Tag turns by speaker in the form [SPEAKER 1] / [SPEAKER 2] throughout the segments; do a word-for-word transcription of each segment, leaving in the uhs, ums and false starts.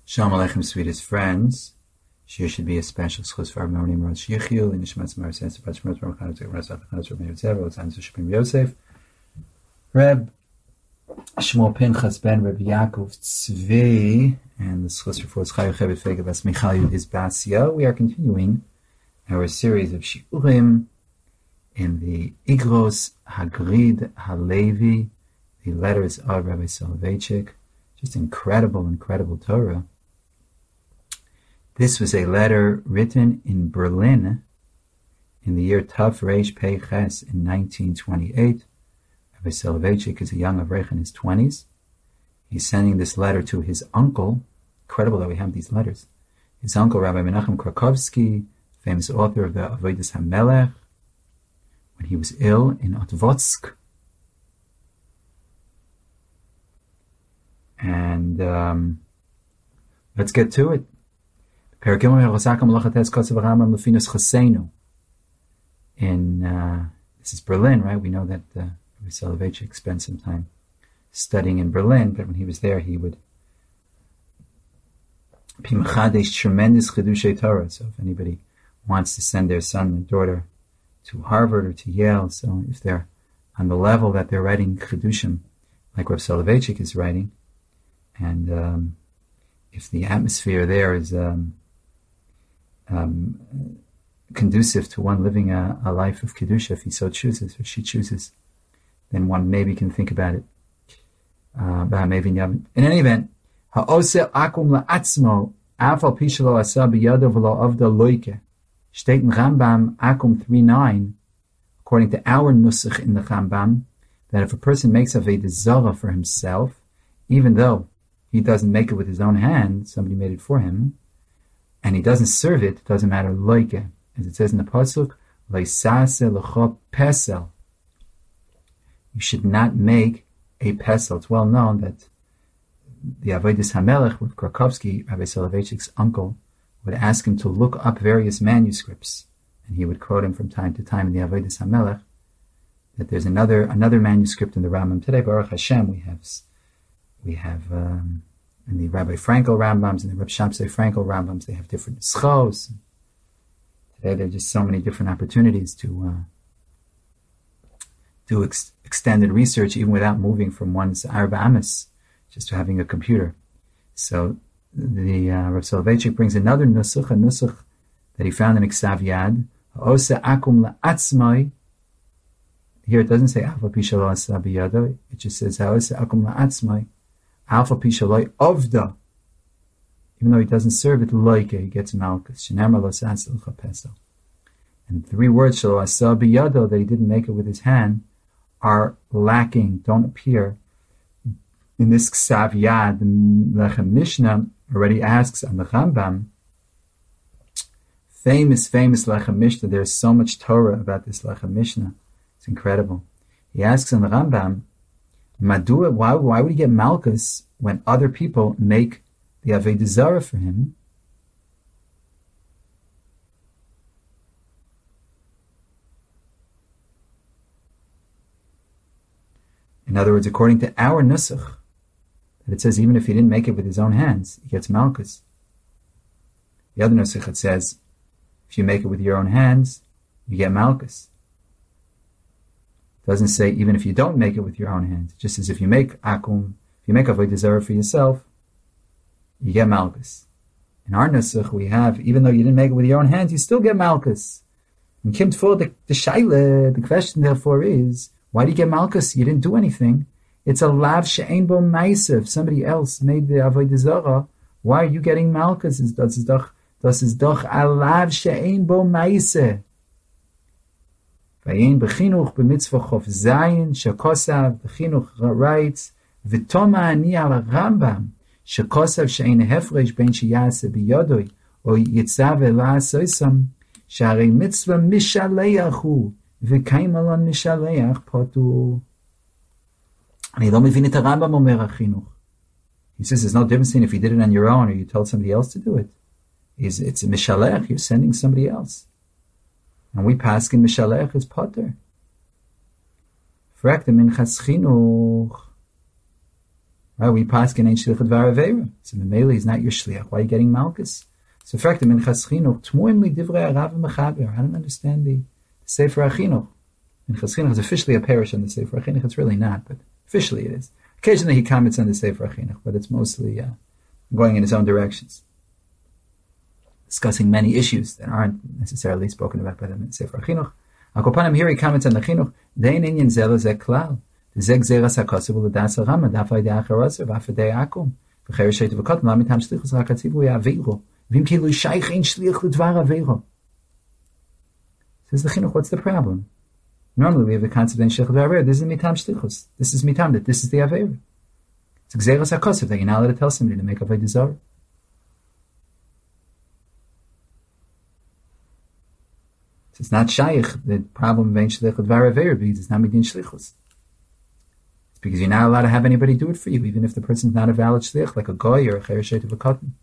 [SPEAKER 1] Shalom Aleichem, sweetest friends. Here should be a special schus for our memory, Rosh Yechiel, in Nishmatz Mar Sense, Bachmot, Ramchanot, Rasaf, Chanot, Rabbi Yotzev, Otzan, Shupim Yosef, Reb Shmuel Pinchas ben Rabbi Yaakov Tzvi, and the schus for is Chayu Chevet Fega Bas Michal Yudis Basya. We are continuing our series of shiurim in the Igros Hagrid Halevi, the letters of Rabbi Soloveitchik. Just incredible, incredible Torah. This was a letter written in Berlin in the year Tav Reish Pei Ches in nineteen twenty-eight. Rabbi Soloveitchik is a young Avrech in his twenties. He's sending this letter to his uncle. Incredible that we have these letters. His uncle, Rabbi Menachem Krakowski, famous author of the Avodas HaMelech, when he was ill in Otvotsk. And um, let's get to it. In uh, this is Berlin, right? We know that uh, Rabbi Soloveitchik spent some time studying in Berlin, but when he was there, he would Pimchadesh tremendous chidushay Torah. So if anybody wants to send their son or daughter to Harvard or to Yale, so if they're on the level that they're writing chidushim, like Rabbi Soloveitchik is writing, and um, if the atmosphere there is um, um, conducive to one living a, a life of kedusha, if he so chooses or she chooses, then one maybe can think about it. Uh, in any event, ha'oseh akum la'atzmo afal pishalo asa b'yado v'lo avda loike. State in Rambam akum three nine, according to our nusach in the Rambam, that if a person makes avodah zarah for himself, even though he doesn't make it with his own hand, somebody made it for him, and he doesn't serve it, it doesn't matter, loike. As it says in the Pasuk, loisase l'cho pesel. You should not make a pesel. It's well known that the Avodas HaMelech with Krakowski, Rabbi Soloveitchik's uncle, would ask him to look up various manuscripts, and he would quote him from time to time in the Avodas HaMelech, that there's another another manuscript in the Rambam. Today, Baruch Hashem, we have we have um, in the Rabbi Frankel Rambams and the Reb Shamsei Frankel Rambams, they have different schos. Today, there are just so many different opportunities to uh, do ex- extended research, even without moving from one's Arba Amis, just to having a computer. So the uh, Rav Soloveitchik brings another nusach, a nusach that he found in Iksav Yad. Ha'oseh akum la'atzmai. Here it doesn't say alfa pishalo asa biyado. It just says ha'oseh akum la'atzmai. Alfa pishaloi ovda. Even though he doesn't serve it, loike, he gets malchus. Shenamar lo sas l'cha pesel. And three words shalo asa biyado that he didn't make it with his hand are lacking, don't appear in this Ksav Yad. The Lechem Mishnah already asks on the Rambam, famous, famous Lechem Mishnah. There's so much Torah about this Lechem Mishnah. It's incredible. He asks on the Rambam, Madua, why, why would he get Malchus when other people make the Avodah Zarah for him? In other words, according to our Nusach, that it says even if he didn't make it with his own hands, he gets Malchus. The other Nusach, it says, if you make it with your own hands, you get Malchus. It doesn't say even if you don't make it with your own hands. It just says if you make Akum, if you make Avodah Zarah for yourself, you get Malchus. In our Nusach, we have, even though you didn't make it with your own hands, you still get Malchus. In Kim Tfur, the, the Shaila, the question therefore is, why do you get Malchus? You didn't do anything. It's a lav she'ein bo ma'aseh. If somebody else made the avodah zarah, why are you getting Malchus? Das ist doch, das ist doch a lav she'ein bo ma'aseh. Vayin b'chinuch b'mitzvah chof zayin shekosav. The chinuch writes, v'toma ani al Rambam shekosav she'ein hefresh ben sheyaseh b'yodoi or yitzav ela'asoisam she'arei mitzvah mishaleyachu. And he don't mevin it a Rambam omer achinuch. He says there's no difference in if you did it on your own or you told somebody else to do it. It's, it's a mishalech, you're sending somebody else. And we pass in mishalech is potter. Frag the minchas chinuch. Right? We paskin ain't shliach dvar avera. So Mameli is not your shliach. Why are you getting malchus? So effective in Minchas Chinuch, tmoim li divrei Arav Mechaber. I don't understand the, the Sefer HaChinuch. Minchas Chinuch is officially a parish on the Sefer HaChinuch. It's really not, but officially it is. Occasionally he comments on the Sefer HaChinuch, but it's mostly uh, going in his own directions, discussing many issues that aren't necessarily spoken about by the Sefer HaChinuch. Akopanim here he comments on the Chinuch. Dein inyan zelo ze klal. Ze gzeras hakosev l'das harama daf ayde acharosev afadei akum. V'cher sheitu v'kotam lamitam shlichus hakatzivu yaviru. Vim kilu shaykh ein shliach l'dvar aviru. Says the Chinuch, what's the problem? Normally we have the concept in shliach l'dvar aviru. This is mitam shlichus. This is mitam, that this is the aviru. It's gzeras hakosev that you're not allowed to tell somebody to make avodah zarah. It's not shaykh, the problem of ein shliach l'dvar aviru, because it's not midin shlichus. It's because you're not allowed to have anybody do it for you, even if the person's not a valid shliach, like a goy or a chereshet of a cotton.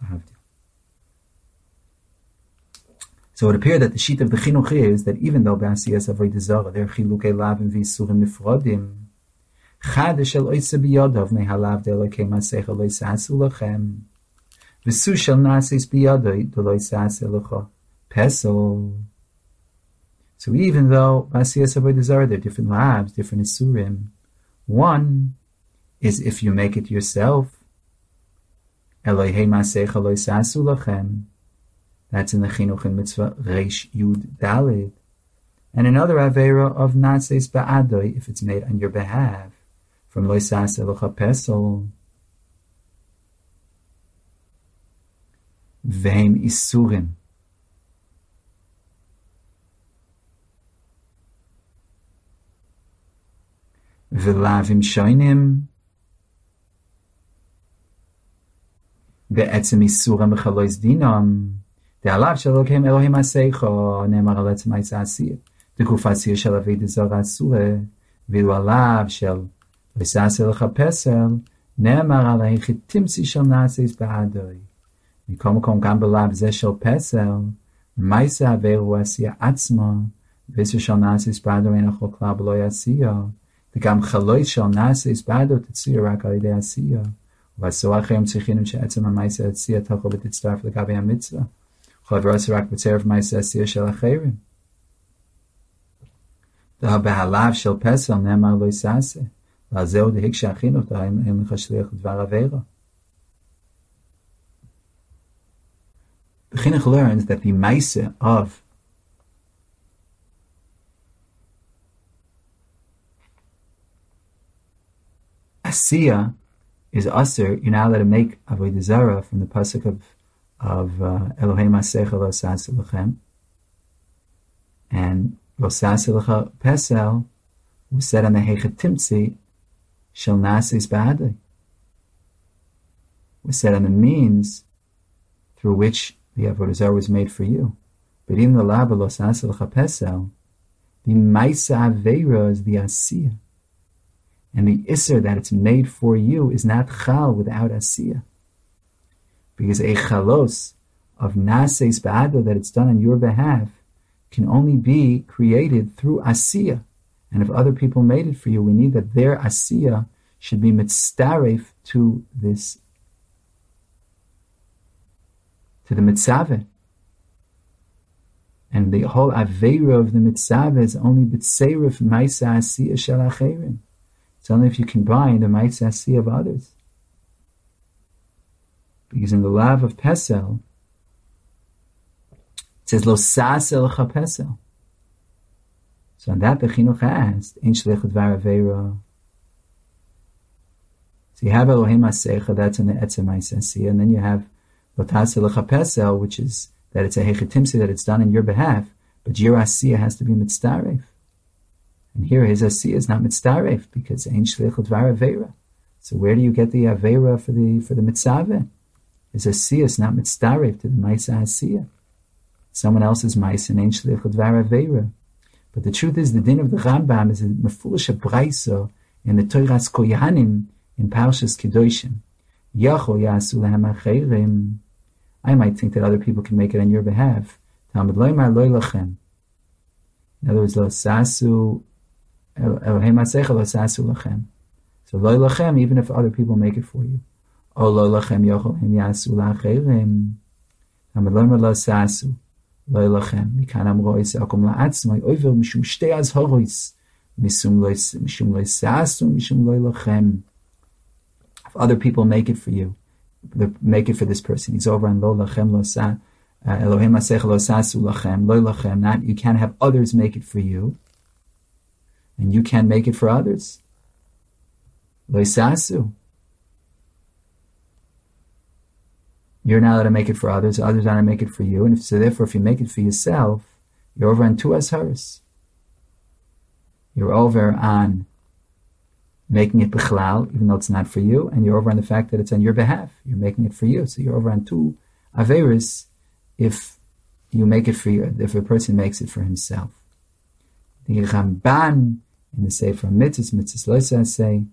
[SPEAKER 1] So it appeared that the sheet of the chinuch is that even though b'asiyas avodah zarah there are chilukei lavim v'isurim nifrodim, chad shel oitze biyadav mehalav de'elokei masecha lo yisasu lachem v'su shel nasis biyadoi de'lo yisasu lecha pesol. So even though b'asiyas avodah zarah there are different lavs, different isurim, one is if you make it yourself, Elohei masecha lo yisasu lachem. That's in the Chinuch and Mitzvah Reish Yud Dalid. And another Avera of Natseis Ba'adoi, if it's made on your behalf, from Lo Yisas Elocha Pesol. Veim Isurim. V'lavim Shoinim. Be'etzem Isurim V'chalois Dinam. The alav shelo kem Elohim aseicho ne'emar al etzem ha'isasiyah. The kufasiyah shel avodah zarah asura. V'lu alav shel v'saseh lecha pesel ne'emar al ha'chitimsi shel naseis ba'adoi. Mikom kom gam b'lav zeh shel pesel ma'isa averu asiyah atzma v'isur shel naseis ba'adoi ein achol klal b'lo yasiyah. The gam chalois shel naseis ba'adoi tetziyah rak al yidei asiyah. V'aso achem tzichinum she'etzem ha'ma'isa asiyah tachol v'titztarf l'gabe ha'mitzvah. The behalav shel pesel ne'emar lo yisaseh. V'azeu dehik she'achinuch da'im lecha shliach l'dvar avera. The Chinuch learns that the ma'aseh of asiyah is aser. You're not allowed to make avodah zarah from the pasuk of of Elohei Masecha Lo Saseh Lechem, and Lo Saseh Lecha Pesel was said on the Heichet Timtzi Shel Nasis Ba'adai, was said on the means through which the Avodah Zarah was made for you. But in the Laba Lo Saseh Lecha Pesel, the Maisa Aveira is the Asiyah, and the Isser that it's made for you is not Chal without Asiyah. Because a chalos of naseis ba'ado that it's done on your behalf can only be created through asiyah. And if other people made it for you, we need that their asiyah should be mitzaref to this, to the mitzaveh. And the whole aveira of the mitzaveh is only b'tseiref ma'isa asiyah shel acherim. It's only if you combine the ma'isa asiyah of others. Because in the lav of Pesel, it says, Lo saseh lecha Pesel. So on that the Chinuch asked, Ein shliach l'dvar avera. So you have Elohim Asecha, that's in the Etzem Ha'isasiyah, and then you have Lo taseh lecha Pesel, which is that it's a hechetimsi, that it's done in your behalf, but your Asiyah has to be mitzdaref. And here his Asiyah is not mitzdaref, because Ein shliach l'dvar avera. So where do you get the avera for the for the mitzaveh? Is asiyah is not mitzdaref to the ma'isa asiyah. Someone else's ma'isa ain't shliach l'dvar avera. But the truth is, the din of the Rambam is a mefulish brayso in the Toras Koyanim in Parshas Kedoshim. Yachol yasu lehem acherim. I might think that other people can make it on your behalf. Talmud loymar loy lachem. In other words, lo sasu Elohim asecha lo sasu lachem. So So lo lachem, even if other people make it for you. O lo lachem yochol hem yasu la'acherim. Amalom lo sasu. Lo lachem. Mikan amro isakum la'atzmai. Oiver mishum shtei azhorois. Mishum lo sasu, mishum lo lachem. If other people make it for you, make it for this person. He's over on lo lachem lo sa. Elohim asech lo sasu lachem. Lo lachem. Not, you can't have others make it for you. And you can't make it for others. Lo sasu. You're not allowed to make it for others. Others aren't to make it for you. And if, so therefore, if you make it for yourself, you're over on two asharis. You're over on making it bichlal, even though it's not for you, and you're over on the fact that it's on your behalf. You're making it for you. So you're over on two averis if you make it for you, if a person makes it for himself. The Ramban in the Sefer Mitzvahs, Mitzvahs Loisa say,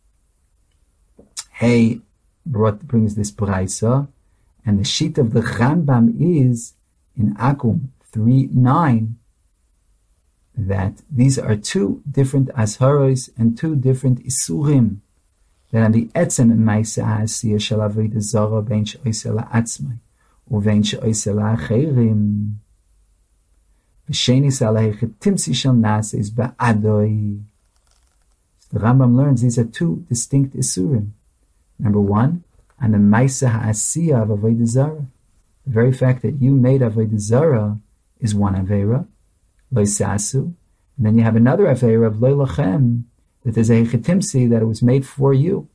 [SPEAKER 1] hey, brought, brings this braisa, and the sheet of the Rambam is in Akum three nine that these are two different asharos and two different isurim. That on the etzem ma'aseh ha'asiyah shel avodah zara bein she'oseh la'atzmai uvein she'oseh la'acherim v'shenis alei chetimtzi shel nases ba'adoi. The Rambam learns these are two distinct isurim. Number one, on the ma'aseh ha'asiyah of avodah zara. The very fact that you made avodah zara is one avera. Lo sasu, and then you have another avera of lo lachem, that there's a hechetimsi that it was made for you.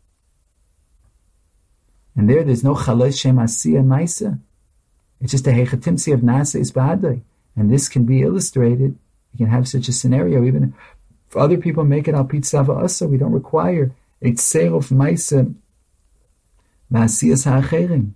[SPEAKER 1] And there, there's no chalosh shem asiyah maisa. It's just a hechetimsi of naseis ba'adai. And this can be illustrated. You can have such a scenario, even if other people make it al pitzava asa, we don't require a tseir of maisa ma'asiyas ha'acherim.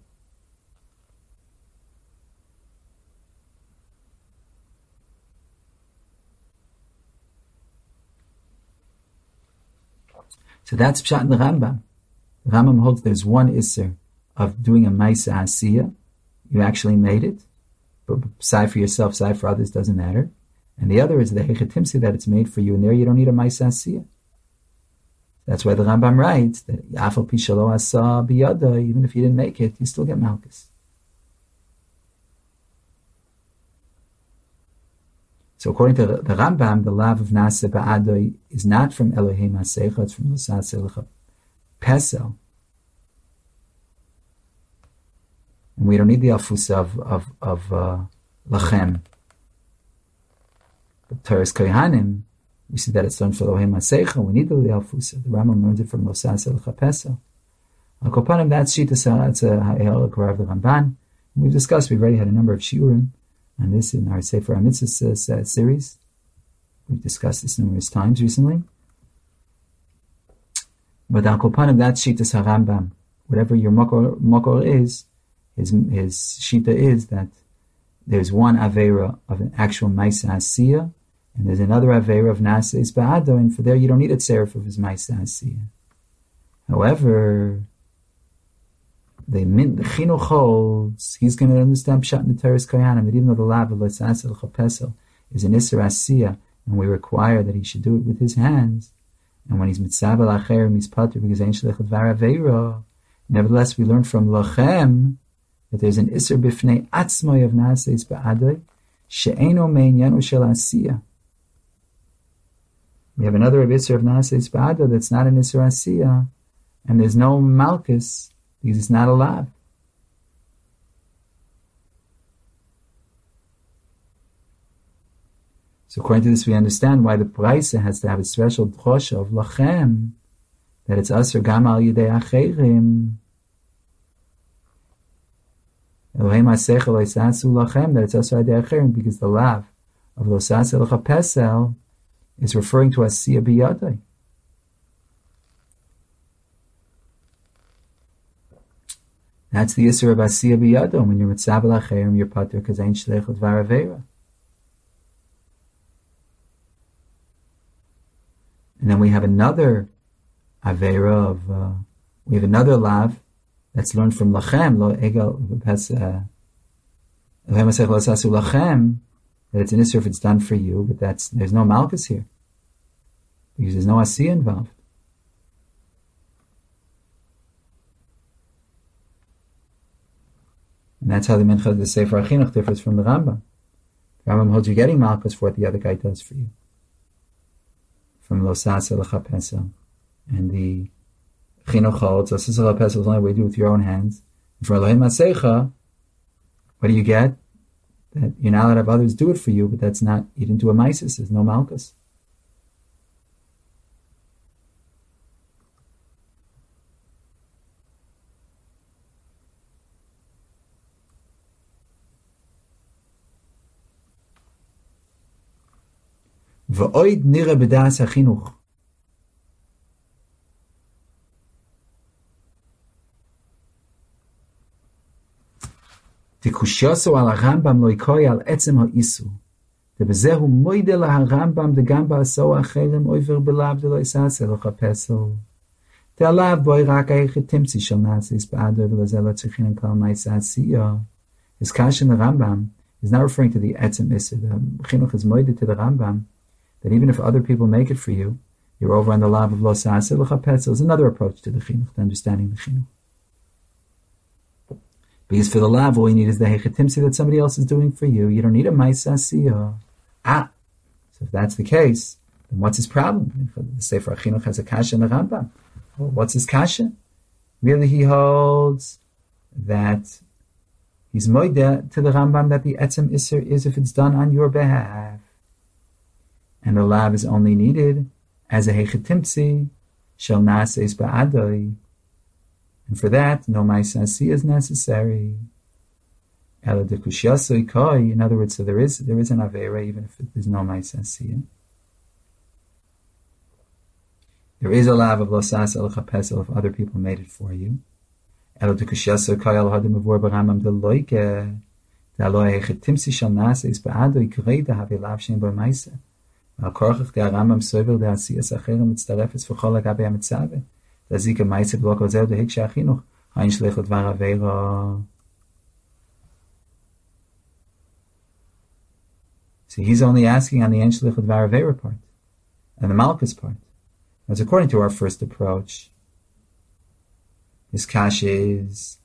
[SPEAKER 1] So that's pshat in the Rambam. The Rambam holds there's one isser of doing a ma'isa asiyah. You actually made it, but side for yourself, side for others, doesn't matter. And the other is the hechetimsi that it's made for you, and there you don't need a ma'isa asiyah. That's why the Rambam writes that afal pi shelo asa biyada, even if you didn't make it, you still get malchus. So according to the, the Rambam, the lav of Nasa Ba'adoi is not from Elohim HaSeicha, it's from L'Sas Elecha Pesel. And we don't need the Alfusa of, of, of uh, Lachem. But Teres Kohanim, we see that it's done for Elohim HaSeicha, we need the Alfusa. The Rambam learns it from L'Sas Elecha Pesel. Al Kopanim, that's Shita Sarah, it's a Ha'el Karav of the Ramban. We've discussed, we've already had a number of shiurim and this in our Sefer HaMitzvahs uh, series. We've discussed this numerous times recently. But Al Kopanim, that's Shitas HaRambam. Whatever your makor, makor is, his, his Shita is that there's one Avera of an actual Maisa Asiyah, and there's another Avera of Nasa Is Ba'ado, and for there you don't need a Tzerif of his Maisa Asiyah. However, the min the chinuch holds he's going to understand pshat in the Teres Kohanim that even though the lav of L'Sas Elecha Pesel is an Isser Asiyah, and we require that he should do it with his hands, and when he's mitzabel acherim he's patur because ein shlich dvar aveira. Nevertheless, we learn from Lachem that there's an Isser b'fnei atzmai of Naseis Ba'adai she'eino me'inyanu shel Asiyah. We have another Isser of Naseis Ba'adai that's not an Isser Asiyah, and there's no malchus because it's not allowed. So according to this, we understand why the Braisa has to have a special drosha of Lachem, that it's Asr Gam Al Yidei Acherim. Elohim HaSeicha Lo Yisasu Lachem, that it's Asr Yidei Acherim, because the lav of Lo Sas Elecha Pesel is referring to Asiyah B'Yadai. That's the Yisur of Asiyah B'Yadam. When you're Mitzabel Acherim, you're Pater Kazain Shlech L'Dvar Aveira. And then we have another Aveira of, uh, we have another Lav that's learned from Lachem, Lo Egel, that's, uh, Elohim HaSeicha Lo Sasu Lachem, that it's an Yisur if it's done for you, but that's, there's no Malchus here. Because there's no Asiyah involved. that's how the Mincha, the Sefer HaChinuch differs from the Rambam. The Rambam holds you getting Malchus for what the other guy does for you. From Lo Sasa L'Chapesa. And the Chinuch holds, Lo Sasa L'Chapesa is only way you do with your own hands. And for Elohim Masecha, what do you get? That you're not allowed to have others do it for you, but that's not, you didn't do a Mises, there's no Malchus. V'oid nira b'das hachinuch. Tikushaso al Rambam loikoi al etzem ha'isu. Debezehu moide la Rambam degam ba'aso acherem oiver belav de lo isase lo chapeso. Te'alav boi rak ha'echet timtzi shal nasis ba'ado v'lezel lo tzichin and kal ma'isa asiya. His kash in the Rambam is not referring to the etzem isu. The chinuch is moide to the Rambam that even if other people make it for you, you're over on the lav of lo sa'aseh l'chapetzel. Is another approach to the chinuch, to understanding the chinuch. Because for the lav, all you need is the hechetimsi that somebody else is doing for you. You don't need a ma'aseh asiyah. Ah, so if that's the case, then what's his problem? The Sefer HaChinuch has a kasha in the Rambam. Well, what's his kasha? Really, he holds that he's moideh to the Rambam that the etzem iser is if it's done on your behalf. And the lav is only needed as a hechetimtzi shel naseis ba'adoi. And for that, no ma'aseh is necessary. Ela dekushiyasoi koi. In other words, so there is there is an avera even if there's no ma'aseh. There is a lav of lo sas el chapesel if other people made it for you. Ela dekushiyasoi koi al hadim avor b'ramam deloike. De'aloi hechetimtzi shel naseis ba'adoi krei dehavi lav shem bo ma'aseh. Al korchach de Rambam soivel de asiyas acherem mitztarefes v'chol agabe hamitzaveh. Da zike ma'aseh bloko zeh de hikshe achinuch hain shlich l'dvar aveira. So he's only asking on the ein shlich l'dvar aveira part, and the malchus part. As according to our first approach, his kash is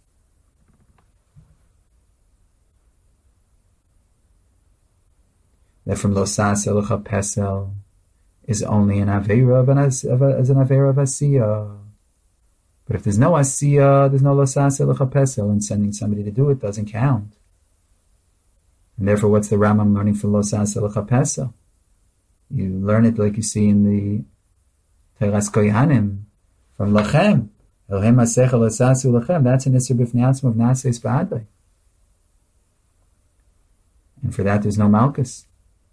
[SPEAKER 1] that from lo sa'aseh l'chapesel is only an aveira of an as, of a, as an aveira of asiyah. But if there's no asiyah, there's no lo sa'aseh l'chapesel, and sending somebody to do it doesn't count. And therefore, what's the Rambam learning from lo sa'aseh l'chapesel? You learn it like you see in the Teras Kohanim from lachem. Elohim masecha lo sa'asu lachem. That's an isur b'fnei atzmo of naseis ba'adai. And for that, there's no malchus.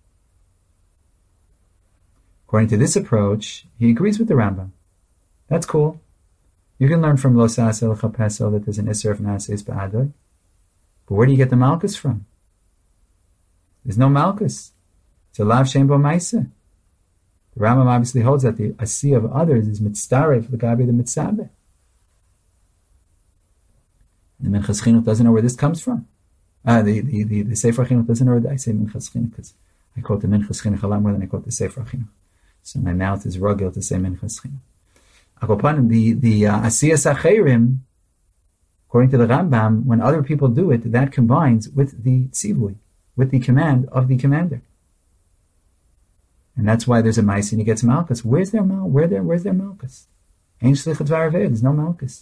[SPEAKER 1] According to this approach, he agrees with the Rambam. That's cool. You can learn from Lo Sa'aseh L'Chapesel that there's an Isser of Naseis Ba'adoi. But where do you get the Malchus from? There's no Malchus. It's a Lav Shem Bo Maaseh. The Rambam obviously holds that the Asiyah of others is Mitztaref L'Gabi the Mitzabeh. The Minchas Chinuch doesn't know where this comes from. Ah, the, the, the, the Sefer Chinuch doesn't know where I say Minchas Chinuch because I quote the Minchas Chinuch a lot more than I quote the Sefer Chinuch. So my mouth is rugged to say Minchas Chinuch. Akopan, the the uh, Asiyas Acherim, according to the Rambam, when other people do it, that combines with the tzivui, with the command of the commander, and that's why there's a Ma'aseh and he gets Malchus. Where's their Mal? Where there? Where's their Malchus? Ein shlichut dvar aved. There's no Malchus.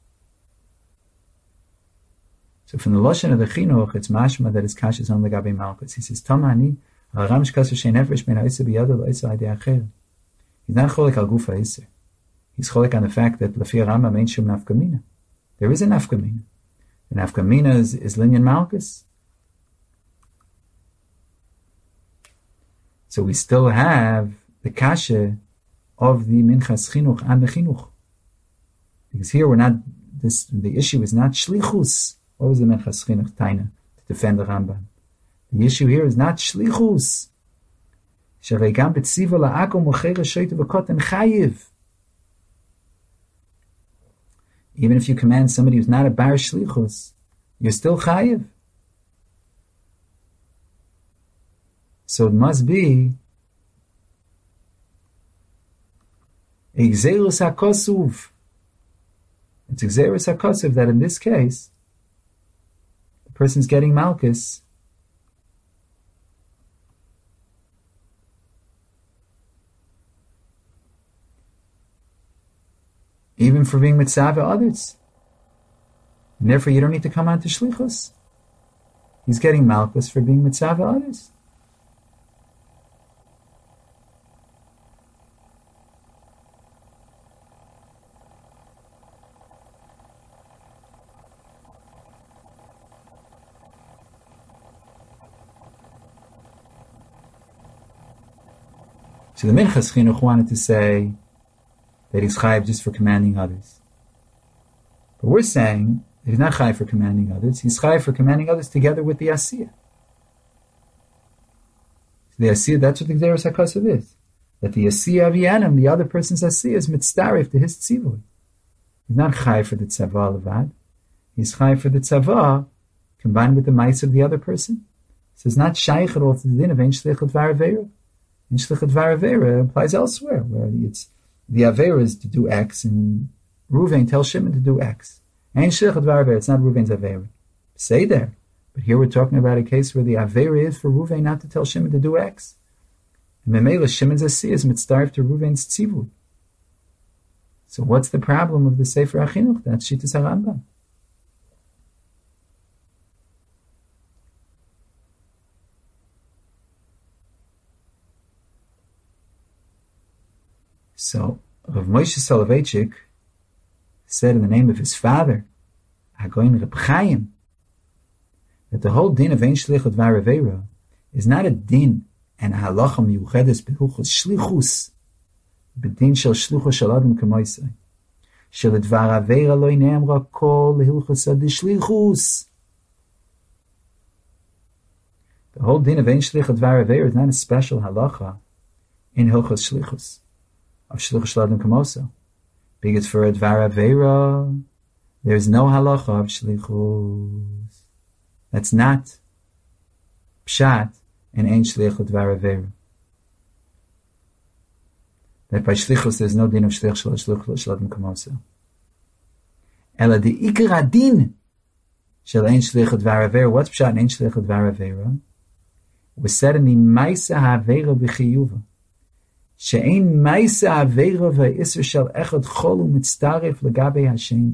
[SPEAKER 1] So from the lashon of the Chinuch, it's mashma that his kash is on legabe Malchus. He says, "Tamani al ram shkasu shein nefesh ben ha'isa biyado lo'isa adi acher." He's not cholik al gufa iser. He's cholik on the fact that Lafi Rambam ain't shum nafkamina. There is a nafkamina. The nafkamina is, is linyan malchus. So we still have the kasha of the minchas chinuch and the chinuch. Because here we're not, this, the issue is not shlichus. What was the minchas chinuch taina to defend the Rambam? The issue here is not shlichus. Shareigam betziva la'akom mochera shoyte v'koten chayiv. Even if you command somebody who's not a bar shlichus, you're still chayiv. So it must be a gzerus hakosuv. It's a gzerus hakosuv that in this case, the person's getting Malkus, even for being mitzvah others. And therefore, you don't need to come on to shlichus. He's getting malchus for being mitzvah others. So the Minchas Chinuch wanted to say that he's chayiv just for commanding others. But we're saying that he's not chayiv for commanding others, he's chayiv for commanding others together with the Asiyah. So the Asiyah, that's what the Gzeros HaKosav is. That the Asiyah of Yanim, the other person's Asiyah, is mitzdarif to his tzivui. He's not chayiv for the tzavah levad. He's chayiv for the tzavah combined with the mice of the other person. So it's not shaykh at all to the din of ein shlichut v'aravera. Ein shlichut v'aravera applies elsewhere, where it's the avera is to do X, and Ruvain tells Shimon to do X. Ein shlichut v'aravera, it's not Ruvain's avera. Say there. But here we're talking about a case where the avera is for Ruvain not to tell Shimon to do X. And Memela, Shimon's asiyah is mitzdarif to Ruvain's tzivui. So what's the problem of the Sefer HaChinuch? That's Shittas HaRambam. So Rav Moshe Soloveitchik said in the name of his father, Hagoyin Reb Chaim, that the whole din of Ein Shlichut V'Aravera is not a din and a halacha miyuchedes b'hilchos shlichus, b'din shel shlucho shel adam k'moisei, shel dvar avera lo ne'emra kol lehilchos ad shlichus. The whole din of Ein Shlichut V'Aravera is not a special halacha in hilchos shlichus of shlucho shel adam k'moisei, because for a dvar avera there is no halacha of shlichus. That's not pshat and ein shlichut v'aravera. That by shlichus there's no din of shlich shel shluch shel adam k'moso. Ela the ikar adin shel ein shlichut v'aravera. What's pshat and ein shlichut v'aravera? Was said in the ma'isa ha'avera b'chiyuva. She'ein ma'isa ha'avera v'isr shel echad cholu mitztaref legabe hasheni.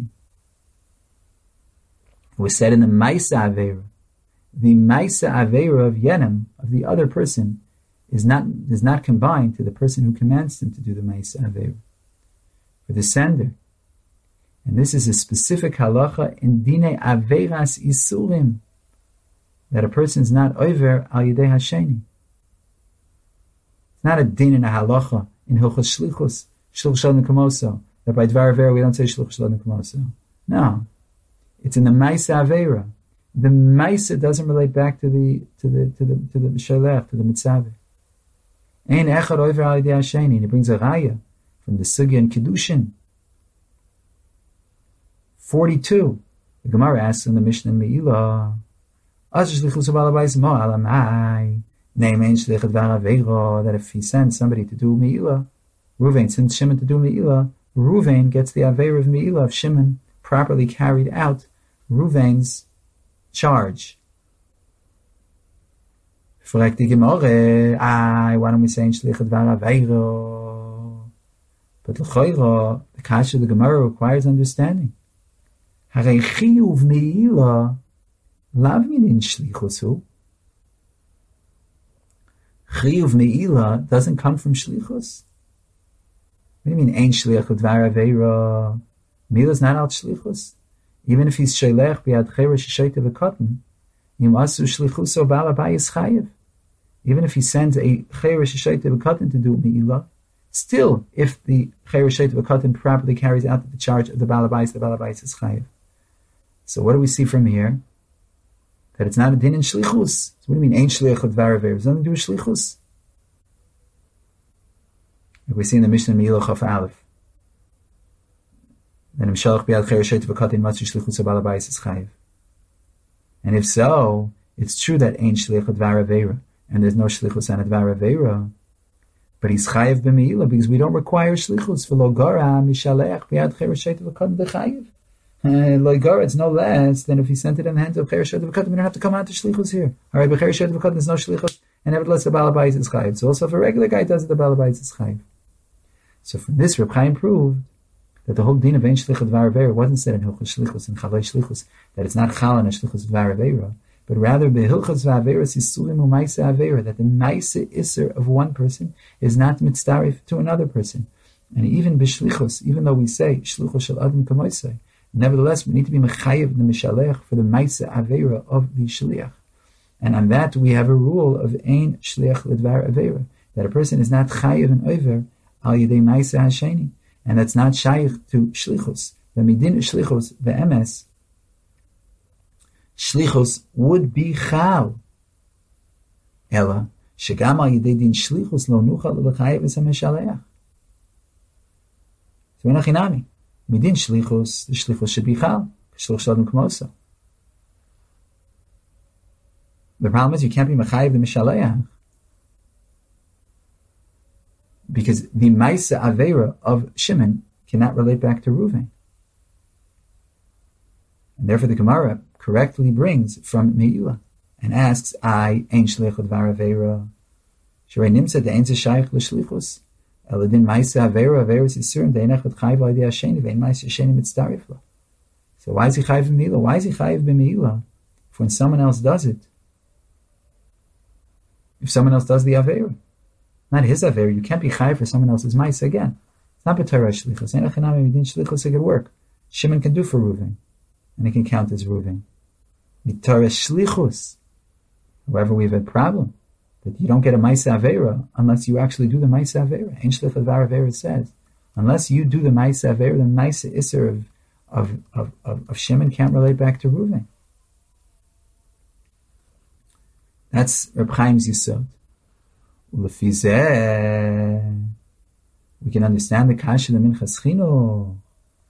[SPEAKER 1] It was said in the Maisa Avera. The Maisa Avera of Yenim, of the other person, is not is not combined to the person who commands him to do the Maisa Avera. For the sender. And this is a specific halacha in Dine Averas Isurim, that a person is not over al Yidei Hasheni. It's not a din in a halacha in Hilchos Shlichus, Shluch Shel Nekamoso, that by Dvar Avera we don't say Shluch Shel Nekamoso. No. It's in the Maisa Avera. The Maisa doesn't relate back to the to the to the to the Shalech, to the Mitzaveh. Ein echad over al Yidei Hasheni. And he brings a raya from the Sugya and Kiddushin. Forty-two. The Gemara asks in the Mishnah in Me'ilah, Az shlichus ba'al habayis mo alamai. Name ein shlichet v'aravera, that if he sends somebody to do Me'ilah, Ruvain sends Shimon to do Me'ilah, Ruvain gets the Avera of Me'ilah of Shimon properly carried out Ruvain's charge. Fragt die Gemara, ah, why don't we say in Shlichet V'Aravera? But l'choira, the kasha of the Gemara requires understanding. Harei chiyuv me'ila lav minin shlichusu. Chiyuv me'ila doesn't come from shlichus. What do you mean, ein Shlichet V'Aravera? Meila is not al shlichus. Even if he's shelech biad cheresh shayte v'katan, yim asu shlichuso ba'al habayis chayev. Even if he sends a cheresh shayte v'katan to do meila, still, if the cheresh shayte v'katan properly carries out the charge of the ba'al habayis, the ba'al habayis is chayev. So what do we see from here? That it's not a din in shlichus. So what do you mean, ein shlichut v'aravera? It's nothing to do with shlichus. Like we see in the Mishnah Meila Chaf Aleph. Then Mishalach biad chereshet v'katin matzu shlichus ba'al habayis is chayiv. And if so, it's true that ain't shlichut v'aravera, and there's no shlichus on it v'aravera, but he's chayiv b'meila because we don't require shlichus v'lo gara mishalach biad chereshet v'katin v'chayiv. It's no less than if he sent it in the hands of Cher Shad V'Katan. We don't have to come out to Shlichus here. All right, but Cher Shad V'Katan there's no Shlichus, and nevertheless the Balabais is Chayiv. So also if a regular guy does it, the Balabais is Chayiv. So from this, Reb Chaim proved that the whole din of Ein Shlichut Dvar Aveira wasn't said in Hilchos Shlichus and Chaloi Shlichus, that it's not Chal and Shlichus Dvar Aveira, but rather Behilchos Dvar Aveira Sisulim U'Maisa Aveira, that the Maisa Isser of one person is not mitzdarif to another person. And even B'Shlichus, even though we say Shlichus Shel Adam Kamoisei, nevertheless we need to be Mechayev the Mishalech for the Maisa Aveira of the Shliach. And on that we have a rule of Ein Shliach L'Dvar Aveira, that a person is not Chayev and Over Al Yedei Maisa Hasheni. And that's not shaykh to shlichus. The midin shlichus, the M S, shlichus would be chal. Ella, shegam al yedei din shlichus lo nuchal l'chayev es ha-meshaleach. So in achinami, midin shlichus, the shlichus should be chal. Shlichus shadam k'mosa. The problem is you can't be mechayev the meshaleach, because the Maisa Aveira of Shimon cannot relate back to Reuven. And therefore the Gemara correctly brings from Meila and asks, I ein shlichut var Aveira. Shrei nimsa de ein ze shaykh l'shlichus. Eladin Maisa Aveira, Aveira Sisurim, de einach et chayv al yedei Hasheni, ve'en Maisa Hasheni mitzdarif lo. So why is he chayiv b'Meila? Why is he chayiv b'Meila if when someone else does it? If someone else does the Aveira? Not his Aveira. You can't be chayiv for someone else's Maisa again. It's not b'Torah shlichus. Ein achinami midin shlichus it could work. Shimon can do for Reuven, and it can count as Reuven. B'Torah shlichus. However, we have a problem that you don't get a Maisa Aveira unless you actually do the Maisa Aveira. Ein shlichut var Aveira says, unless you do the Maisa Aveira, the Maisa Isser of of, of, of of Shimon can't relate back to Reuven. That's Reb Chaim's Yisod. We can understand the kasha of the Minchas Chinuch.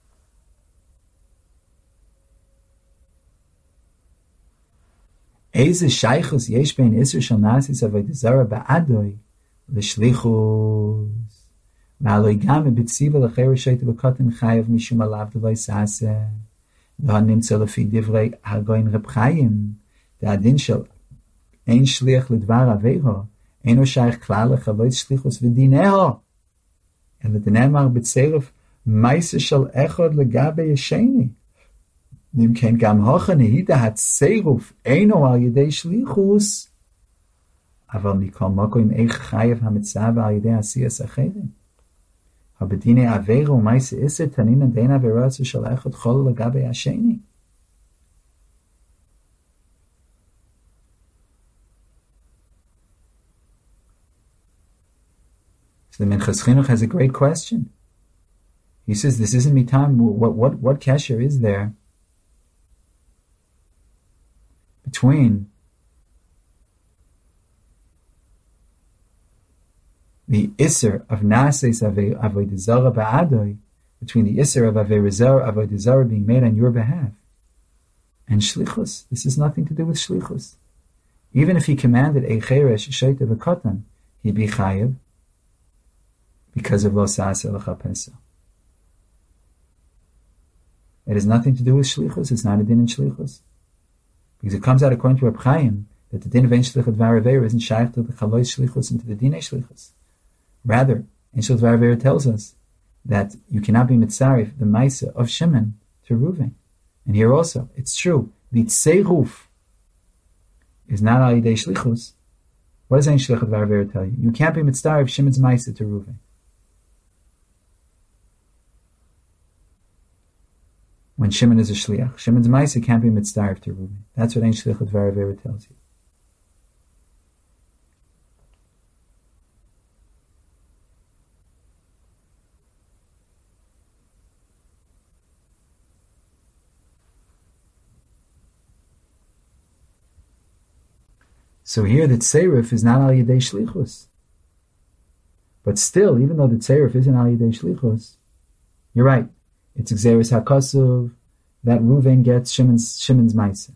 [SPEAKER 1] Eize shaychus yesh bein isur shel nasis avodah zara ba'adoi l'shlichus v'aloi gam b'tziva l'cher sheita b'katan chayav mishum alav d'loi saseh v'ha nimtza lefi divrei hagoyin Reb Chaim da'adin shel ein shliach l'dvar aveiro eino shaykh klal l'chavot shlichus v'dineho and the dinemar b'tzeruf maisa shel echod l'gabe yesheni nim ken gam hocha nehida hat seiruf eino al yedei shlichus aval mikol mokoim eich chayev hamitzav al yedei asiyas acherim habedine aveiro maisa iser tanin den averos shel echod chol l'gabe yesheni. The Minchas Chinuch has a great question. He says, "This isn't me time. What what what kasher is there between the Isser of Naseis Avodah Zarah Ba'adoi, between the Isser of Avodah Zarah Avodah Zarah being made on your behalf, and Shlichus? This has nothing to do with Shlichus. Even if he commanded a Cheresh Sheita V'Katan, he'd be Chayev, because of Lo Sa'aseh L'Chapesa. It has nothing to do with Shlichus. It's not a din in Shlichus. Because it comes out according to Reb Chaim that the din of Ein Shlichut Dvar Aveira isn't shaykh to the Chaloi Shlichus and to the Dinei Shlichus. Rather, Ein Shlichut Dvar Aveira tells us that you cannot be mitzarif the Maisa of Shimon to Reuven. And here also, it's true. The Tseiruf is not Al Yidei Shlichus. What does Ein Shlichut Dvar Aveira tell you? You can't be mitzarif Shimon's Maisa to Reuven. When Shimon is a shliach, Shimon's ma'aseh can't be mitzdarif to Reuven. That's what Ein Shlichut Dvar Aveira tells you. So here the tzeiruf is not al yedei shlichus. But still, even though the tzeiruf isn't al yedei shlichus, you're right. It's Xeris HaKasuv that Reuven gets Shimon's, Shimon's Maisa.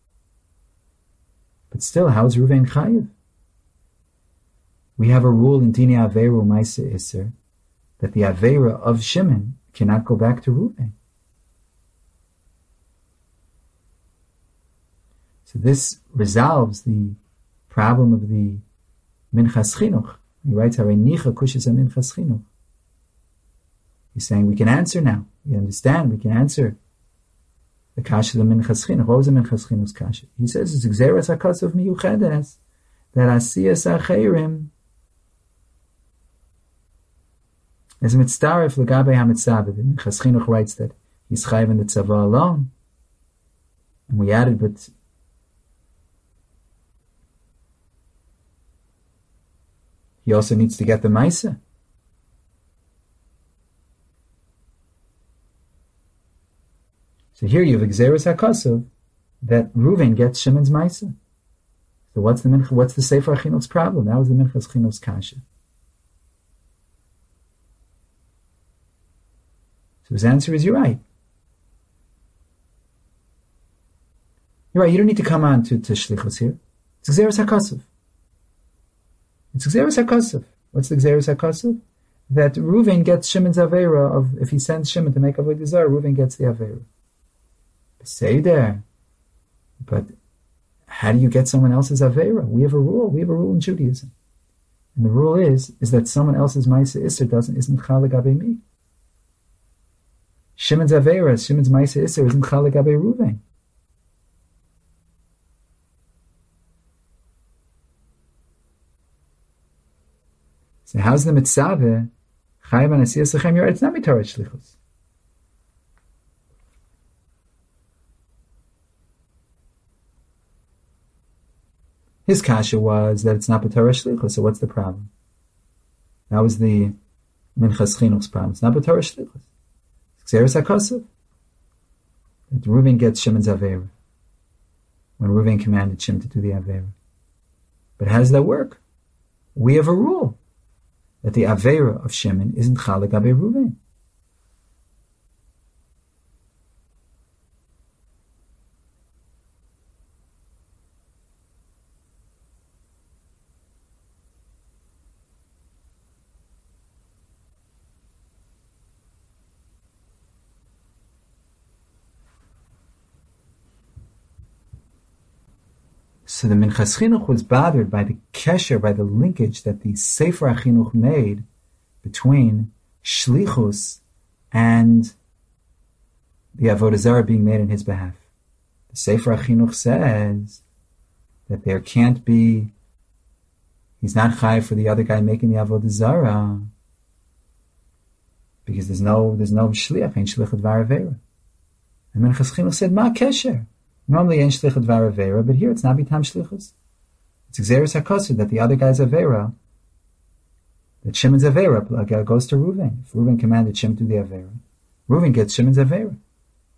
[SPEAKER 1] But still, how is Reuven Chayiv? We have a rule in Dini Averu Maisa Isser that the Aveira of Shimon cannot go back to Reuven. So this resolves the problem of the Minchas Chinuch. He writes, Harei nicha kushas minchas chinuch. He's saying we can answer now. We understand, we can answer the kasha of the Minchas Chinuch. What was the Minchas Chinuch's kasha? He says it's Gzeras HaKasav miyuchedes, that asiyas acherim is mitzdaref legabe hamitzav. The Minchas Chinuch writes that he's chayiv in the tzava alone. And we added, but he also needs to get the Maisa. So here you have Gzeras HaKasav that Reuven gets Shimon's Maisa. So what's the Mincha, what's the Sefer HaChinuch's problem? That was the Minchas Chinuch's kasha. So his answer is, you're right. You're right, you don't need to come on to, to Shlichus here. It's Gzeras HaKasav. It's Gzeras HaKasav. What's the Gzeras HaKasav? That Reuven gets Shimon's Aveira of, if he sends Shimon to make Avodah Zarah, Reuven gets the Aveira. Say there. But how do you get someone else's Aveira? We have a rule. We have a rule in Judaism. And the rule is, is that someone else's Maisa Isser doesn't, isn't Chal Gabe me. Shimon's Aveira, Shimon's Maisa Isser isn't Chal Gabe Reuven. So how's the mitzvah? Chayiv and asiyas lechem. You're right. It's not mitarat shlichus. His kasha was that it's not mitarat shlichus. So what's the problem? That was the Minchas Chinuch's problem. It's not mitarat shlichus. It's Gzeras HaKasav that Reuven gets Shimon's Aveira when Reuven commanded Shimon to do the Aveira. But how does that work? We have a rule that the Aveira of Shimon isn't Chal Gabe Reuven. So the Minchas Chinuch was bothered by the kesher, by the linkage that the Sefer HaChinuch made between Shlichus and the Avodah Zarah being made in his behalf. The Sefer HaChinuch says that there can't be, he's not chayiv for the other guy making the Avodah Zarah because there's no there's no shliach, ain't shliach dvar avera. And Minchas Chinuch said, ma kesher? Normally, ain't shlichut dvar avera, but here it's not bitam shlichus. It's Gzeras HaKasav that the other guy's avera, that Shimon's avera goes to Reuven. If Reuven commanded Shimon to do the avera, Reuven gets Shimon's avera. And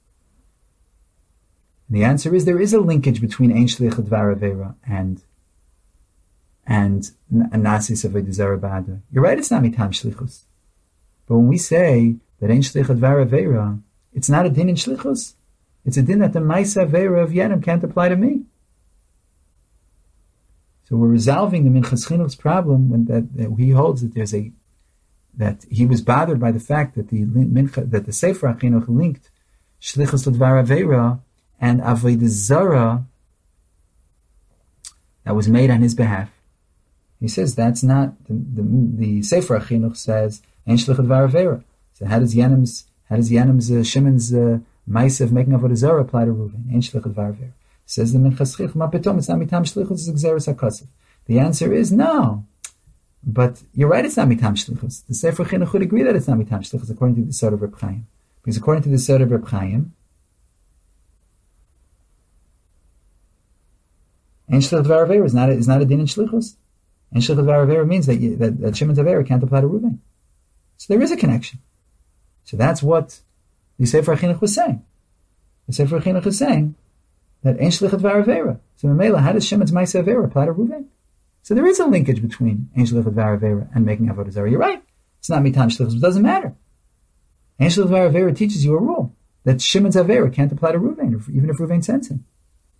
[SPEAKER 1] the answer is there is a linkage between ain't shlichut dvar avera and and nasis avodah zarah ba'ada. You're right, it's not bitam shlichus. But when we say that ain't shlichut dvar avera, it's not a din in shlichus. It's a din that the Maisa Aveira of Yenim can't apply to me. So we're resolving the Minchas Chinuch's problem when that, that he holds that there's a that he was bothered by the fact that the Mincha, that the Sefer HaChinuch linked Shlichus L'Dvar Aveira and Avodah Zarah that was made on his behalf. He says that's not the the, the Sefer HaChinuch says Ein Shlichus L'Dvar Aveira. So how does Yenim's how does Yenim's uh, Shimon's uh, Maisa of making Avodah Zarah apply to Reuven? Ein shlichut dvar avera. Says the Minchas Chinuch, ma pitom, it's not mitam shlichus, it's Gzeras HaKasav. The answer is no. But you're right, it's not mitam shlichus. The Sefer Chinuch would agree that it's not mitam shlichus according to the Sod of Reb Chaim. Because according to the Sod of Reb Chaim, Ein shlichut dvar avera is not a, is not a din in shlichus. Ein shlichut dvar avera means that, you, that, that Shimon's avera can't apply to Reuven. So there is a connection. So that's what the Sefer HaChinuch was saying. The Sefer HaChinuch is saying that Ein Shlichut Dvar Avera. So Mamela, how does Shimon's Maisa Avera apply to Reuven? So there is a linkage between Ein Shlichut Dvar Avera and making Avodah Zarah. You're right. It's not Mitam Shlichus, but it doesn't matter. Ein Shlichut Dvar Avera teaches you a rule that Shimon's Avera can't apply to Reuven, even if Reuven sends him.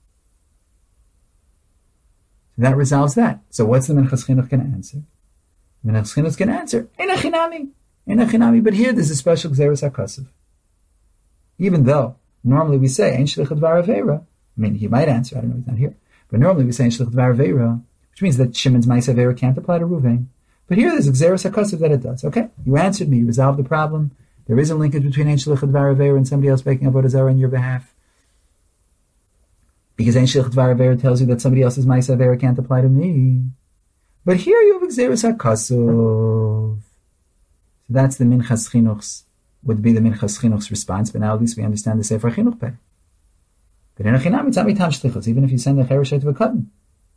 [SPEAKER 1] So that resolves that. So what's the Minchas Chinuch going to answer? The Minchas Chinuch is going to answer, Ein Achinami. Ein Achinami. But here there's a special Gzeras HaKasav. Even though normally we say Ein Shlichut Dvar Avera, I mean, he might answer. I don't know. He's not here. But normally we say in Shlichut Dvar Aveira, which means that Shimon's Ma'aseh Aveira can't apply to Ruvain. But here there's Xeris HaKosav that it does. Okay, you answered me. You resolved the problem. There is a linkage between Ein Shlichut Dvar Aveira and somebody else making Avodah Zarah on your behalf. Because Ein Shlichut Dvar Aveira tells you that somebody else's Ma'aseh Aveira can't apply to me. But here you have Xeris HaKosav. So that's the Minchas Chinuch's, would be the Minchas Chinuch's response, but now at least we understand the Sefer Chinuch better. But in a Chinam, it's not mitam shlichus, even if you send a chereshet to a cotton.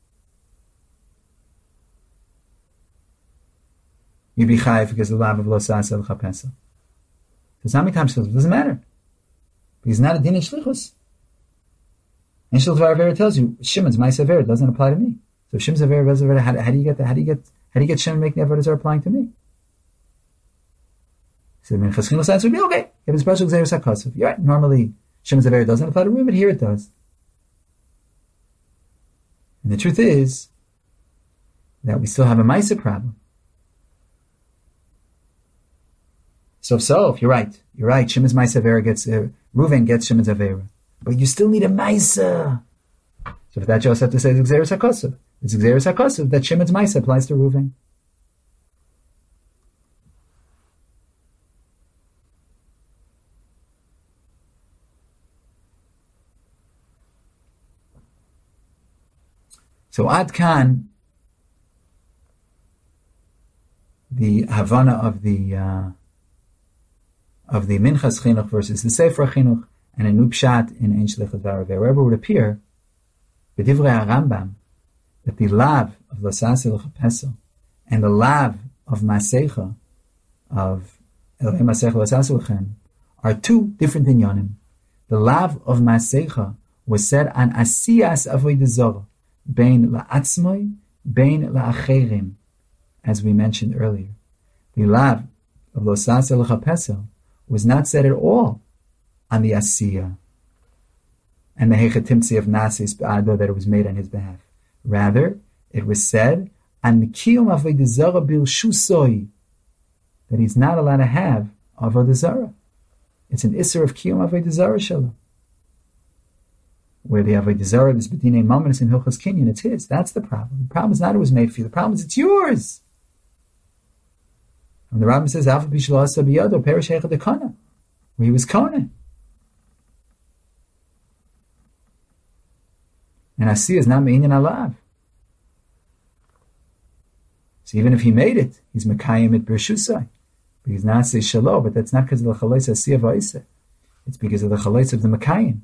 [SPEAKER 1] You'd be chayiv because of the love of lo sa'aseh l'chapesa. So it's not mitam shlichus, it doesn't matter. Because it's not a din in shlichus. And Shlichut Dvar Aveira tells you, Shimon's Ma'aseh Aveira doesn't apply to me. So if Shimon's Aveira, Aveira, how, how do you get that? How do you get, how do you get Shimon making the Avodah Zarah applying to me? So the Minchas Chinuch's answer would be, okay, you have a special Xeris HaKosav. You're right, normally Shimon's Aveira doesn't apply to Ruvain, but here it does. And the truth is that we still have a Maisa problem. So if so, if you're right, you're right, Shimon's Maisa Aveira gets, uh, Ruvain gets Shimon's Aveira. But you still need a Maisa. So for that you also have to say it's Xeris HaKosav. It's Xeris HaKosav that Shimon's Maisa applies to Ruvain. So Ad Kan, the Havana of the uh, of the Minchas Chinuch versus the Sefer Chinuch, and a new pshat in Ein Shlichut Dvar Aveira, wherever it would appear, B'divrei HaRambam, that the lav of lo sa'aseh l'chapesa and the lav of Masecha, of Elokei Masecha lo sa'aseh l'chem, are two different inyanim. The lav of Masecha was said on Asiyas Avodah Zarah, Bein la'atzmoi, bein la'acherim, as we mentioned earlier. The lav of lo sa'aseh l'chapesa was not said at all on the Asiyah and the Hechatimtzi of Nasis Ba'ado that it was made on his behalf. Rather, it was said on the Kiyum Avodah Zarah Bilshusoi, that he's not allowed to have Avodah Zarah. It's an Isser of Kiyum Avodah Zarah Shalom. Where the Avodah Zarah is B'dinei Mamonos in Hilchos Kinyan, it's his. That's the problem. The problem is not it was made for you. The problem is it's yours. And the Rambam says, Alpha Bishla Asa Biyado, Perish Hecha Dekana, where he was Kohen. And Asiyah is not Me'inyan Alav. So even if he made it, he's Mekayim it Bershusai. But he's not say Shalom, but that's not because of the Chalois Asiyah Va'isa. It's because of the Chalois of the Mekayim.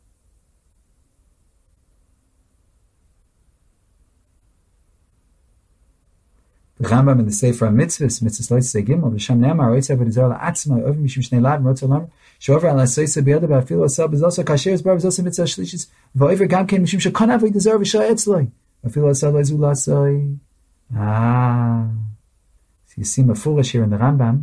[SPEAKER 1] The Rambam in the Sefer Mitzvahs, Mitzvahs Lois Segimel, V'sham Ne'amar, Oitz Avodah Zarah La'atzmai, Ovim Mishum Shnei Lav, Merotz Olam, Shover Al Asoisa B'yada Ba'afil Osab, is also Kasher, is Bar, is also Mitzvah Shlishis, V'over Gam Ken Mishum Shekon Avodah Zarah V'shah Etzloi, Afil Osab Lezu Lasoi. Ah. So you see Mefurish here in the Rambam.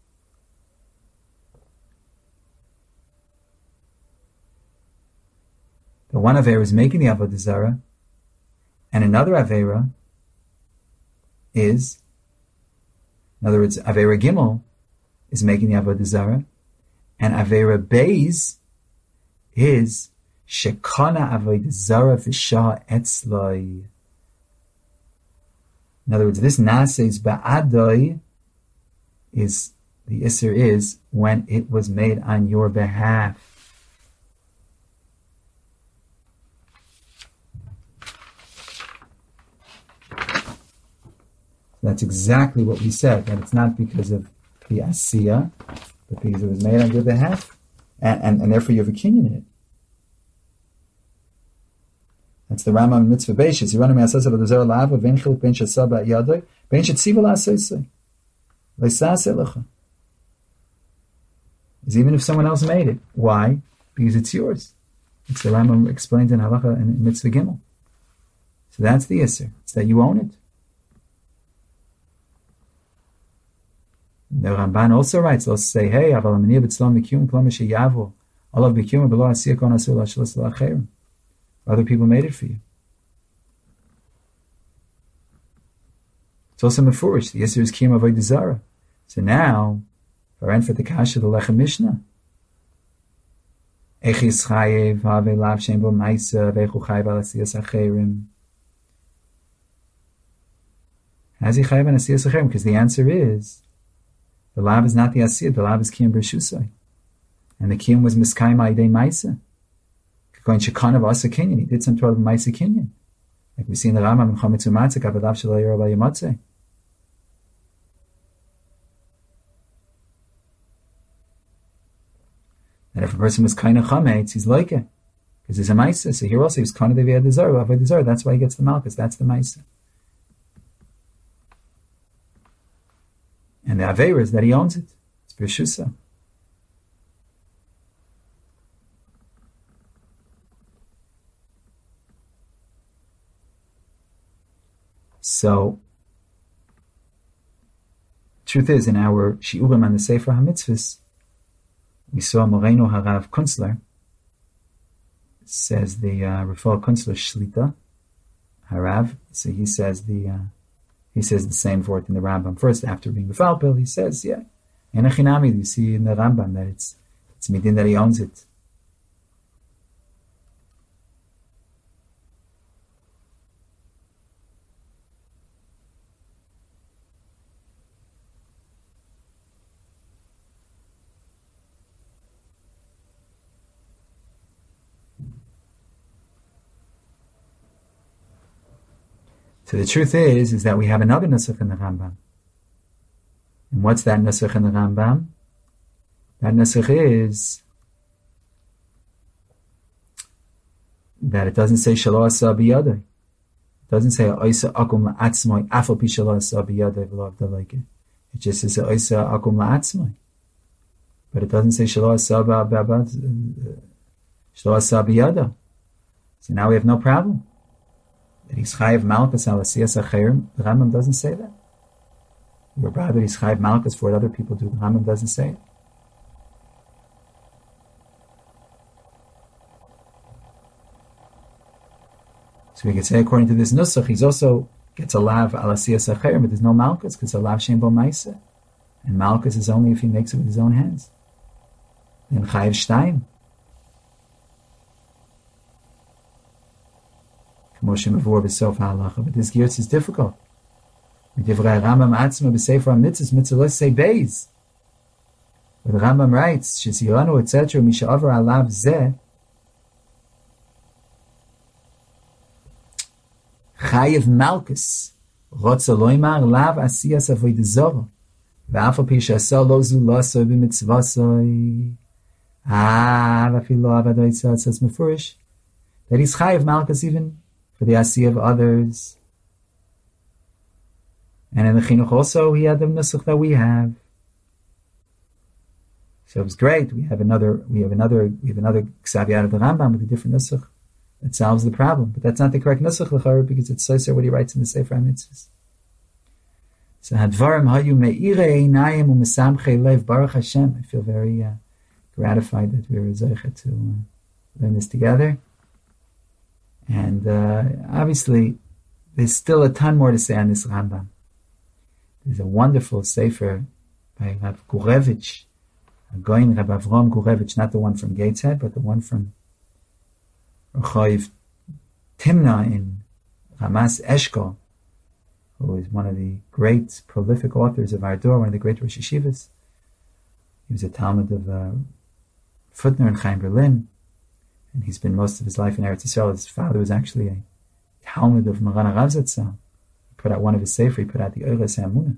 [SPEAKER 1] The one Aveira is making the Avodah Zarah, and another Aveira is, in other words, Aveira Gimel is making the Avodah Zarah, and Aveira Beis is Shekana Avodah Zarah V'shah Etzloi. In other words, this Naseis Ba'adoi is, the Isser is, when it was made on your behalf. That's exactly what we said, that it's not because of the Asiyah, but because it was made on your behalf, and, and, and therefore you have a kinyan in it. That's the Rambam in Mitzvah Beishis. You run me asas about the Zerah Lava, vein chiluk ben shasaba yadoi, ben shetziva la'asosei, le'saseh lecha. Is even if someone else made it. Why? Because it's yours. It's the Rambam explains in Halacha and in Mitzvah Gimel. So that's the Yisr. It's that you own it. The Ramban also writes, let's say, hey, aval amaniya b'tzlam b'kiyum k'lam sheyavo, olav b'kiyum b'lo asiyah kon asur l'ashlas l'achayim. Other people made it for you. It's also mefurish. The Yisr is kiyum avodah zarah. So now, if I ran for the kasha, the Lechem Mishnah, Echis chayev have lav shem bo ma'isa vechu chayev al asiyas acherim. How's he chayev an asiyas acherim? Because the answer is the lav is not the asiyah. The lav is kiyum b'rshusay, and the kiyum was miskayim ma'idei ma'isa. Going shekanav asa kinyan. He did some sort of ma'isa kinyan, like we see in the Rambam in Chometzu Matzah avadav shelo yirav yamotzei. And if a person was kind of chametz, he's like it. Because he's a maisa. So here also he was kind of the via desire, avoid desire. That's why he gets the malchus. That's the maisa. And the aveira is that he owns it. It's b'shusa. So, truth is, in our shiurim on the Sefer HaMitzvahs, we saw Moreno Harav Kunstler, says the uh, Rafal Kunstler Shlita Harav. So he says the uh, he says the same word in the Rambam. First, after being Rafal Pil, he says, yeah, in a chinami, you see in the Rambam that it's it's midin that he owns it. So the truth is, is that we have another nusach in the Rambam. And what's that nusach in the Rambam? That nusach is that it doesn't say shelo asa biyadai. It doesn't say oisa akum la'atzmai afal pi shelo asa biyadai v'lo avdalai. It just says oisa akum la'atzmai. But it doesn't say shelo asa biyadai. So now we have no problem. That he's chayiv malchus al asiyas acherim. The Rambam doesn't say that. Your brother is chayiv malchus for what other people do. The Rambam doesn't say it. So we could say, according to this nusach, he's also gets a lav al asiyas acherim, but there's no malchus because a lav shem bo ma'isa, and malchus is only if he makes it with his own hands. Then chayiv shtayim. But this Gertz is difficult. But the Rambam writes, Shesiranu, et cetera, Misha'avar alav zeh, Chayev Malkus, Rotza loimar lav asiyas avoid zoro, V'afal pi she'aseh lo zu l'aseh b'mitzvasoi, Ah, v'afilo avadoi tzad, says Mefurish, that he's Chayev Malkus even for the asiyah of others. And in the chinuch also, he had the nusach that we have. So it was great. We have another, we have another, we have another ksaviyat of the Rambam with a different nusach that solves the problem. But that's not the correct nusach l'chara because it's so what he writes in the Sefer HaMitzvahs. So hadvarim hayu me'irei einayim u'mesamchei lev baruch Hashem. I feel very uh, gratified that we were zeicha to uh, learn this together. And uh, obviously, there's still a ton more to say on this Rambam. There's a wonderful sefer by Rav Gurevich, a Goin Rav Avram Gurevich, not the one from Gateshead, but the one from Rechoiv Timna in Ramas Eshkol, who is one of the great prolific authors of our Dor, one of the great Rosh Yeshivas. He was a Talmud of uh, Futner in Chaim Berlin. And he's been most of his life in Eretz Yisrael. His father was actually a Talmud of Maran Arav Zatzal. He put out one of his sefer. He put out the Oires HaEmunah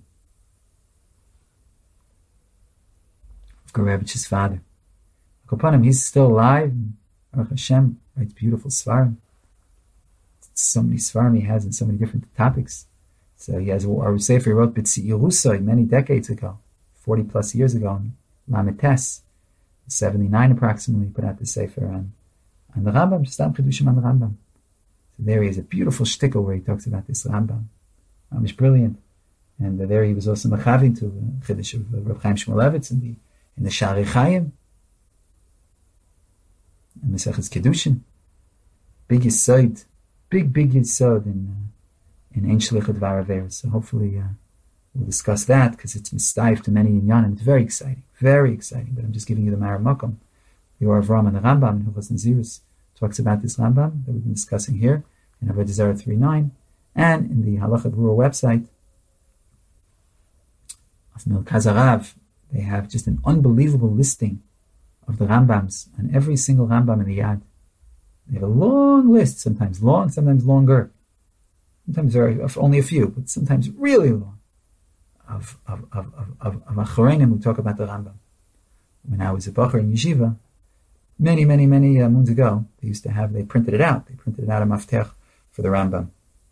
[SPEAKER 1] of Gorevich's father. Upon him, he's still alive. Baruch Hashem writes beautiful svarim. So many svarim he has in so many different topics. So he has a sefer he wrote B'tzi Yerusai many decades ago, forty plus years ago, in Lamites, seventy-nine approximately. He put out the sefer on. And the Rambam, Stam Chedushim on the Rambam. So there he has a beautiful shtickle where he talks about this Rambam. Rambam is brilliant. And uh, there he was also machavin to the Chiddush of uh, Rav Chaim Shmulevitz in the, in the Shari Chaim. And the Seches Kedushin. Big Yisod. Big, big Yisod in, uh, in Ein Shlichut Varaver. So hopefully uh, we'll discuss that because it's mistaif to many inyanim. It's very exciting. Very exciting. But I'm just giving you the Mara Makom. the Or Avram and the Rambam in Hilchos Nazirus talks about this Rambam that we've been discussing here in Avodah Zarah three nine, and in the Halacha Berurah website of Merkaz Harav, they have just an unbelievable listing of the Rambams and every single Rambam in the Yad. They have a long list, sometimes long, sometimes longer, sometimes very, only a few, but sometimes really long, of of of of of, of Acharonim who talk about the Rambam. When I was a Bacher in Yeshiva, many, many, many uh, moons ago, they used to have, they printed it out. They printed it out a Maftech for the Rambam.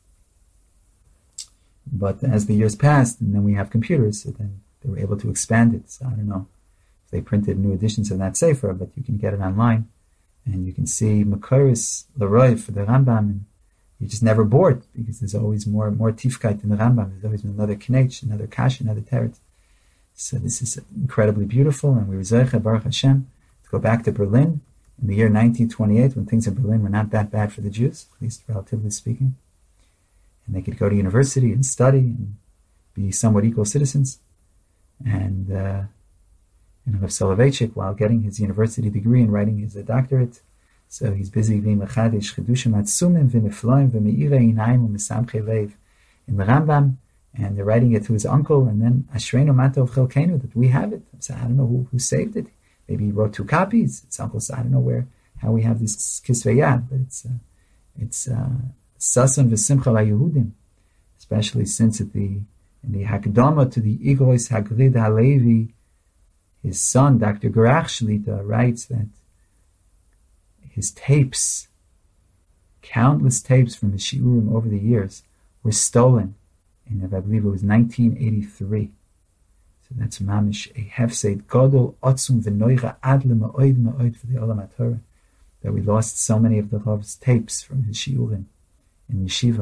[SPEAKER 1] But as the years passed, and then we have computers, so then they were able to expand it. So I don't know if they printed new editions of that Sefer, but you can get it online. And you can see Makoris, Leroy for the Rambam, and you're just never bored, because there's always more more tifkeit in the Rambam. There's always another Knech, another Kash, another Teret. So this is incredibly beautiful, and we were Zeicha, Baruch Hashem, to go back to Berlin in the year nineteen twenty-eight, when things in Berlin were not that bad for the Jews, at least relatively speaking. And they could go to university and study and be somewhat equal citizens. And uh, and Rav Soloveitchik, while getting his university degree and writing his uh, doctorate, so he's busy being mechadish chedushim atzumim v'nefloim v'meirei inayim u'mesamchei leiv in the Rambam, and they're writing it to his uncle, and then Ashreinu Matov Chelkenu, that we have it. So I don't know who, who saved it. Maybe he wrote two copies. His uncle said, I don't know where how we have this Kisvei Yad, but it's uh, it's Sasan v'Simcha LaYehudim, especially since at the in the Hakdama to the Igois Hagrid Halevi, his son, Doctor Gerach Shlita, writes that his tapes, countless tapes from his shiurim over the years, were stolen in, I believe it was nineteen eighty-three. So that's mamish a hefseid gadol otzum v'noira ad le'ma'od ma'od for the Olam HaTorah, that we lost so many of the Rav's tapes from his shiurim in yeshiva.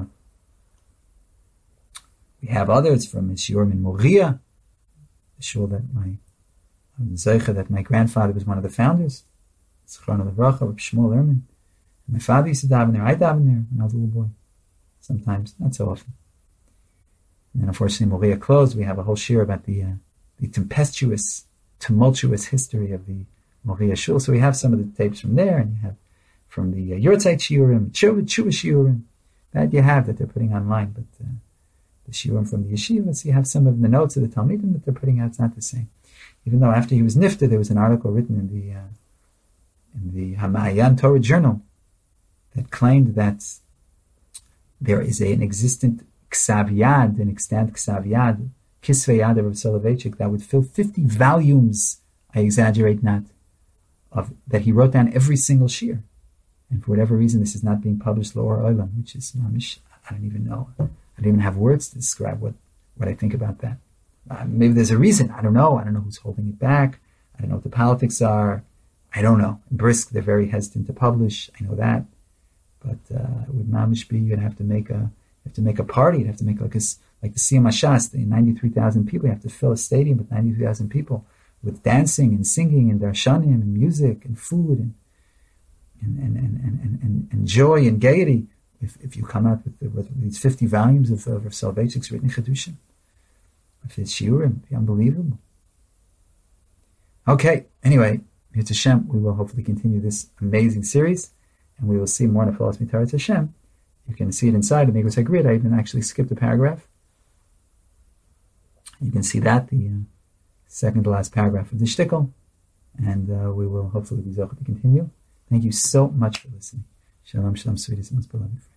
[SPEAKER 1] We have others from his shiurim in Moria, the shul that my Zeicha, that my grandfather was one of the founders. Zichron Levracha, Reb Shmuel Ehrman. My father used to daven there. I daven there when I was a little boy. Sometimes, not so often. And then unfortunately Moria closed. We have a whole shir about the uh, the tempestuous, tumultuous history of the Moria shul. So we have some of the tapes from there, and you have from the uh, Yurtzeit shiurim, Tshuva shiurim, that you have that they're putting online. But uh, the shiurim from the yeshiva, so you have some of the notes of the Talmidim that they're putting out. It's not the same. Even though after he was nifta, there was an article written in the uh, in the Hamayan Torah Journal that claimed that there is a, an existent ksav yad, an extant ksav yad, kisvei yad of Rav Soloveitchik, that would fill fifty volumes, I exaggerate not, of that he wrote down every single shir. And for whatever reason, this is not being published L'or Olam, which is mamish, I don't even know. I don't even have words to describe what, what I think about that. Uh, maybe there's a reason. I don't know. I don't know who's holding it back. I don't know what the politics are. I don't know. In Brisk, they're very hesitant to publish. I know that. But uh, it would mamish be, you'd have to make a, you have to make a party. You'd have to make like a, like the Siyam HaShas, the ninety-three thousand people. You have to fill a stadium with ninety-three thousand people with dancing and singing and darshanim and music and food and and and and and, and, and joy and gaiety. If if you come out with, the, with these fifty volumes of of Soloveitchik's written Chedushim, of his shiurim, it'd be unbelievable. Okay. Anyway, Yirtzeh Hashem, we will hopefully continue this amazing series, and we will see more in the philosophy Torah Hashem. You can see it inside of the Migros HaGrid. I even actually skipped a paragraph. You can see that, the uh, second to last paragraph of the shtickle, and uh, we will hopefully be able to continue. Thank you so much for listening. Shalom, shalom, sweetest, most beloved friends.